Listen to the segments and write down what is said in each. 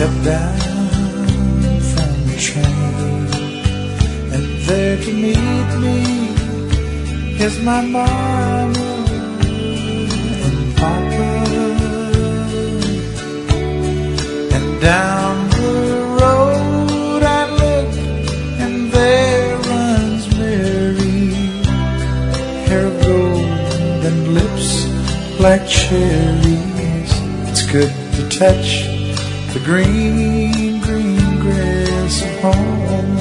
step down from the train, and there to meet me is my mama and papa. And down the road I look, and there runs Mary, hair of gold and lips like cherries. It's good to touch the green, green grass of home.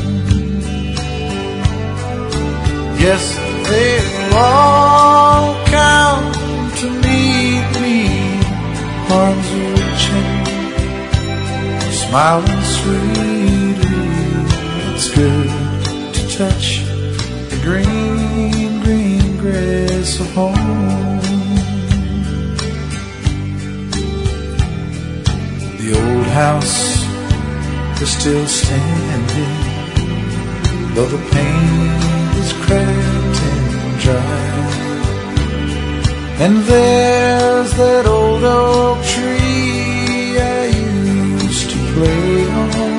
Yes, they'll all come to meet me, arms reaching, smiling sweetly. It's good to touch the green, green grass of home. The old house is still standing, though the paint is cracked and dry. And there's that old oak tree I used to play on.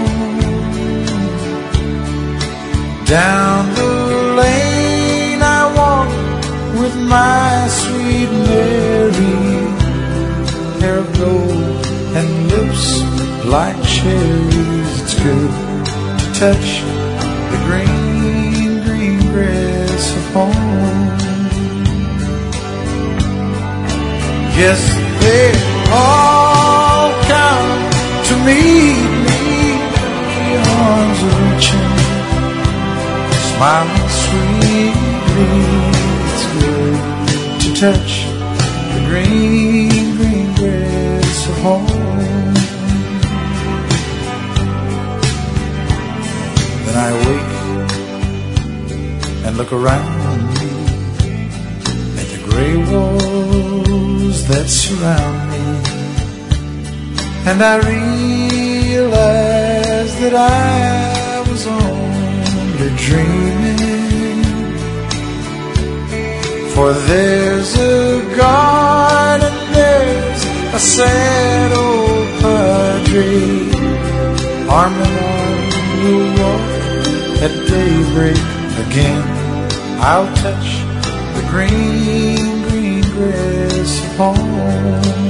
Down the lane I walk with my sweet Mary, hair of gold and lips like cherries. It's good to touch the green, green grass of home. Yes, they all come to meet me, arms reaching, smiling sweetly. It's good to touch the green, green grass of home. Then I wake and look around me at the gray walls that surround me, and I realize that I was only dreaming. For there's a garden, there's a sad old padre, arm in arm we'll walk at daybreak again. I'll touch the green, green grass of home.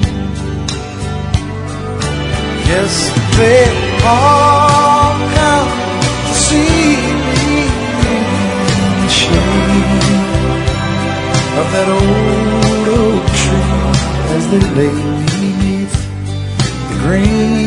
Yes, they all come to see me in the shade of that old oak tree as they lay beneath the green